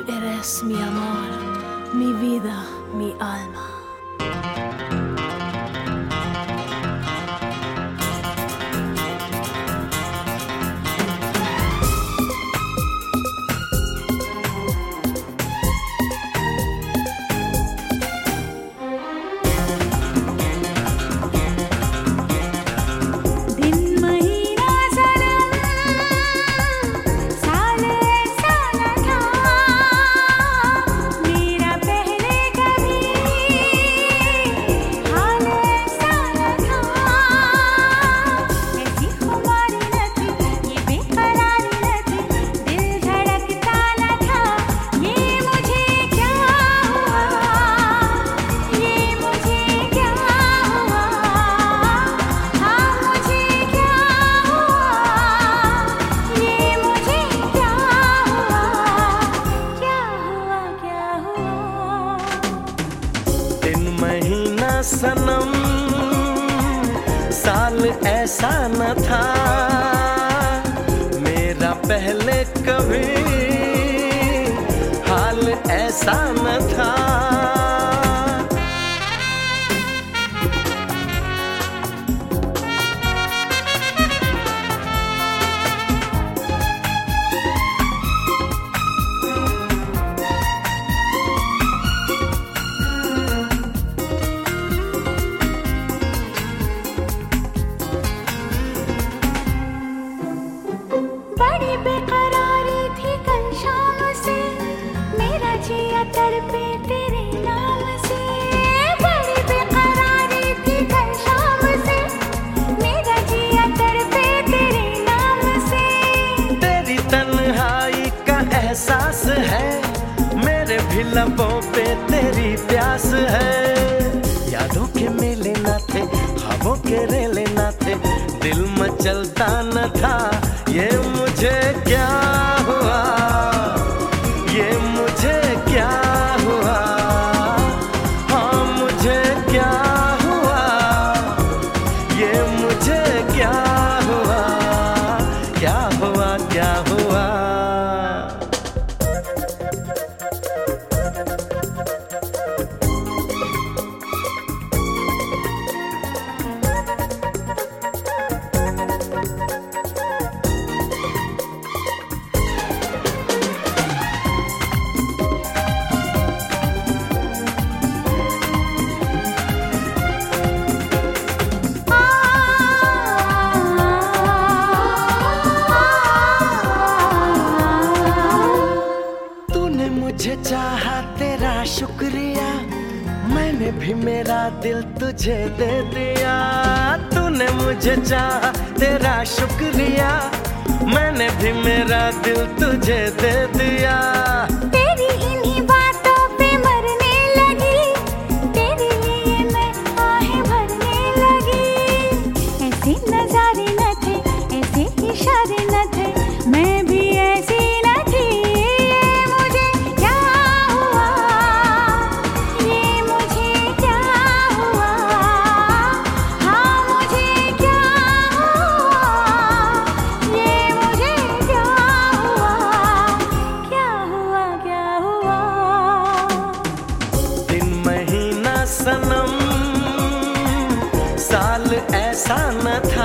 eres mi amor, mi vida, mi alma. सनम साल ऐसा न था मेरा पहले कभी हाल ऐसा न था। बेकरारी थी कल शाम से मेरा जिया तड़पे तेरे नाम से। बड़ी बेकरारी थी कल शाम से मेरा जिया तड़पे तेरे नाम से। तेरी तन्हाई का एहसास है मेरे भी लबों पे तेरी प्यास है। यादों के मेले न थे ख्वाबों के रेले न थे दिल मचलता न था। ये मुझे क्या हुआ ये मुझे क्या हुआ हाँ मुझे क्या हुआ ये मुझे क्या हुआ क्या हुआ क्या हुआ। मुझे चाहा तेरा शुक्रिया मैंने भी मेरा दिल तुझे दे दिया। तूने मुझे चाहा तेरा शुक्रिया मैंने भी मेरा दिल तुझे दे दिया। तेरी इन्हीं बातों पे मरने लगी तेरे लिए मैं आहें भरने लगी। ऐसे नजारे न थे ऐसे इशारे न थे मैं भी ऐसी न थी। सनम साल ऐसा न था